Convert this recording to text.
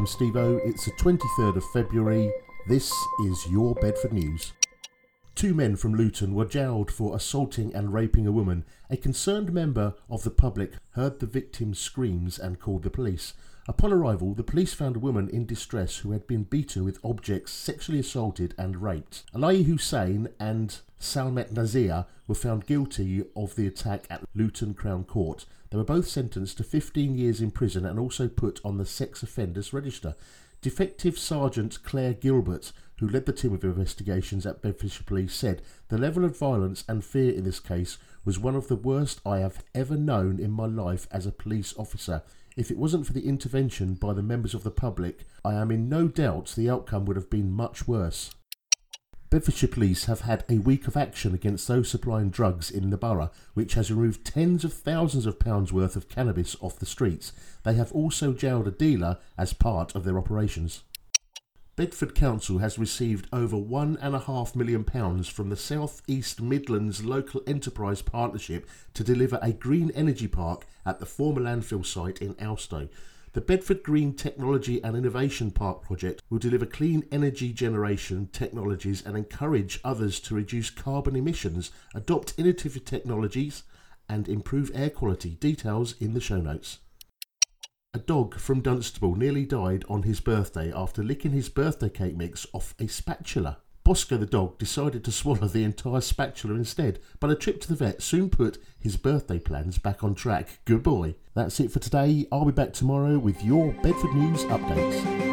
I'm Steve-O. It's the 23rd of February. This is your Bedford News. Two men from Luton were jailed for assaulting and raping a woman. A concerned member of the public heard the victim's screams and called the police. Upon arrival, the police found a woman in distress who had been beaten with objects, sexually assaulted and raped. Alayi Hussein and Salmet Nazir were found guilty of the attack at Luton Crown Court. They were both sentenced to 15 years in prison and also put on the sex offenders register. Detective Sergeant Claire Gilbert, who led the team of investigations at Bedfordshire Police, said the level of violence and fear in this case was one of the worst I have ever known in my life as a police officer. If it wasn't for the intervention by the members of the public, I am in no doubt the outcome would have been much worse. Bedfordshire Police have had a week of action against those supplying drugs in the borough, which has removed tens of thousands of pounds worth of cannabis off the streets. They have also jailed a dealer as part of their operations. Bedford Council has received over £1.5 million from the South East Midlands Local Enterprise Partnership to deliver a green energy park at the former landfill site in Alstow. The Bedford Green Technology and Innovation Park project will deliver clean energy generation technologies and encourage others to reduce carbon emissions, adopt innovative technologies and improve air quality. Details in the show notes. A dog from Dunstable nearly died on his birthday after licking his birthday cake mix off a spatula. Bosco the dog decided to swallow the entire spatula instead, but a trip to the vet soon put his birthday plans back on track. Good boy. That's it for today. I'll be back tomorrow with your Bedford News updates.